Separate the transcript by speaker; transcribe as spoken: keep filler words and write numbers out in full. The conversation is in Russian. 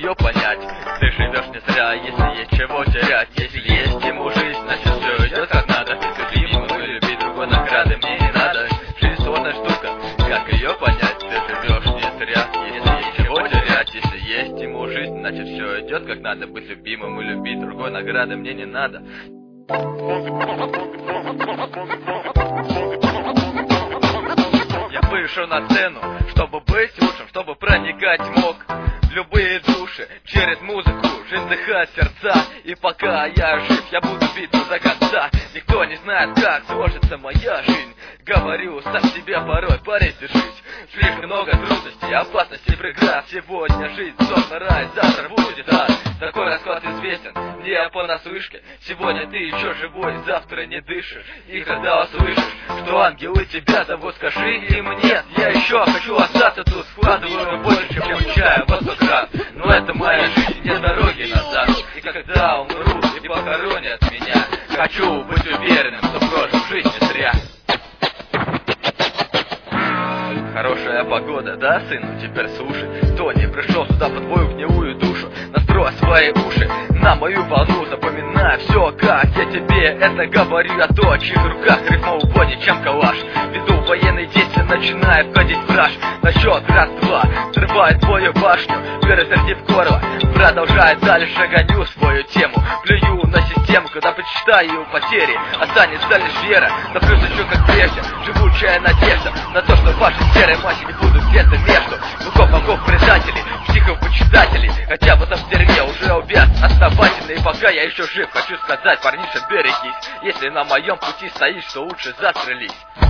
Speaker 1: ее понять? Ты живешь не зря, если есть чего терять. Если есть ему жизнь, значит все идет как надо. Любимую любить, другой награды мне не надо. Жизнь сложная штука, как ее понять? Ты живешь не зря, если есть чего терять. Если есть ему жизнь, значит все идет как надо. Быть любимым и любить, другой награды мне не надо. Я вышел на сцену, чтобы быть лучшим, чтобы проникать мог в любые души через музыку, жизнь вдыхать сердца. И пока я жив, я буду биться до конца. Никто не знает, как сложится моя жизнь. Говорю сам себе порой, парень, держись. Слишком много трудностей, опасностей, преград. Сегодня жизнь, словно рай, завтра будет ад. Такой расклад известен мне понаслышке. Сегодня ты еще живой, завтра не дышишь. И когда услышишь, что ангелы тебя зовут, скажи им нет. Я еще хочу остаться тут, складываю больше, чем получаю во сто крат. Но это моя жизнь, нет дороги назад. И когда умру и похоронят меня, хочу быть уверенным, что прожил жизнь не зря. Хорошая погода, да, сын? Теперь слушай. Кто не пришел сюда по твою гнилую душу? Настрой свои уши на мою волну. Запоминай все, как я тебе это говорю. Я то, чьих руках рифма угоднее, чем калаш. Веду военные действия, начинаю входить в раж. На счет раз-два взрывает твою башню, пересердив горло. Продолжает дальше, гоню свою тему. Плюю на систему, когда почитаю потери. Останется лишь вера, но плюс еще как прежде. Живучая надежда на то, что ваши серые матчи не будут где-то между богов, богов, предателей, психов, почитателей. Хотя в этом дерьме уже увяз основательно. И пока я еще жив, хочу сказать, парниша, берегись. Если на моем пути стоишь, то лучше застрелись.